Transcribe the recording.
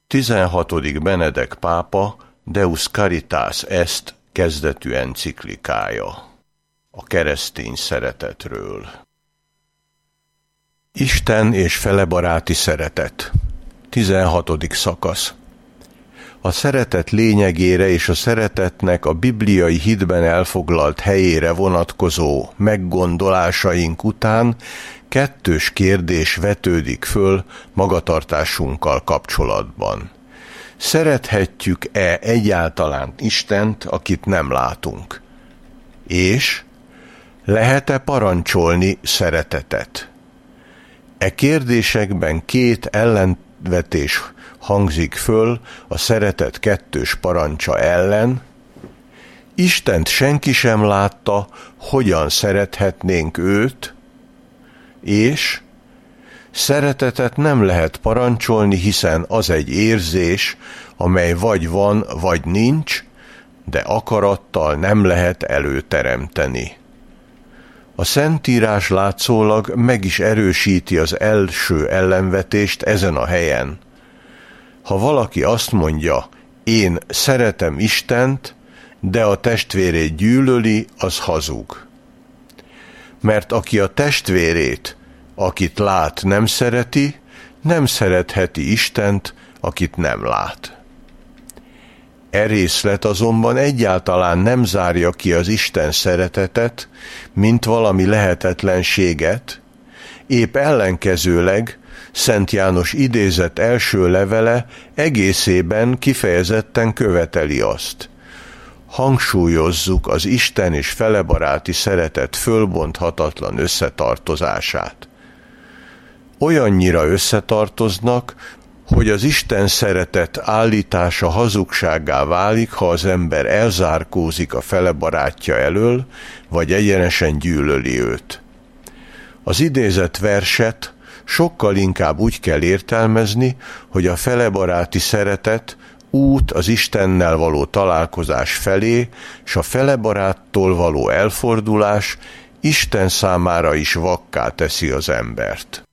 16. Benedek pápa Deus Caritas Est kezdetű enciklikája a keresztény szeretetről. Isten és felebaráti szeretet. 16. szakasz. A szeretet lényegére és a szeretetnek a bibliai hitben elfoglalt helyére vonatkozó meggondolásaink után kettős kérdés vetődik föl magatartásunkkal kapcsolatban. Szerethetjük-e egyáltalán Istent, akit nem látunk? És lehet-e parancsolni szeretetet? E kérdésekben két ellenvetés hangzik föl a szeretet kettős parancsa ellen. Istent senki sem látta, hogyan szerethetnénk őt, és szeretetet nem lehet parancsolni, hiszen az egy érzés, amely vagy van, vagy nincs, de akarattal nem lehet előteremteni. A Szentírás látszólag meg is erősíti az első ellenvetést ezen a helyen. Ha valaki azt mondja, én szeretem Istent, de a testvérét gyűlöli, az hazug. Mert aki a testvérét, akit lát, nem szereti, nem szeretheti Istent, akit nem lát. E részlet azonban egyáltalán nem zárja ki az Isten szeretetet, mint valami lehetetlenséget, épp ellenkezőleg Szent János idézett első levele egészében kifejezetten követeli azt. Hangsúlyozzuk az Isten és felebaráti szeretet fölbonthatatlan összetartozását. Olyannyira összetartoznak, hogy az Isten szeretet állítása hazugsággá válik, ha az ember elzárkózik a felebarátja elől, vagy egyenesen gyűlöli őt. Az idézett verset sokkal inkább úgy kell értelmezni, hogy a felebaráti szeretet út az Istennel való találkozás felé, s a felebaráttól való elfordulás Isten számára is vakká teszi az embert.